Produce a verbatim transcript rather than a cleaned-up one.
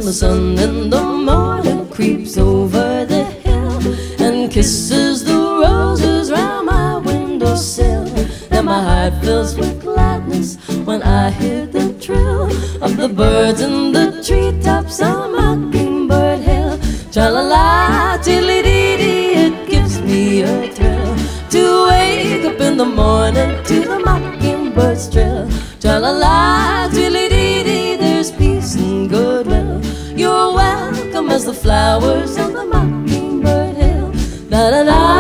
the sun in the morning creeps over the hill and kisses the roses round my windowsill. And my heart fills with gladness when I hear the trill of the birds in the treetops on Mockingbird Hill. Tra-la-la, tiddly-dee-dee, it gives me a thrill to wake up in the morning to the mockingbird's trill. Tra-la-la, tiddly-dee-dee, there's peace and goodwill. You're welcome as the flowers on the Mockingbird Hill. Da-da-da.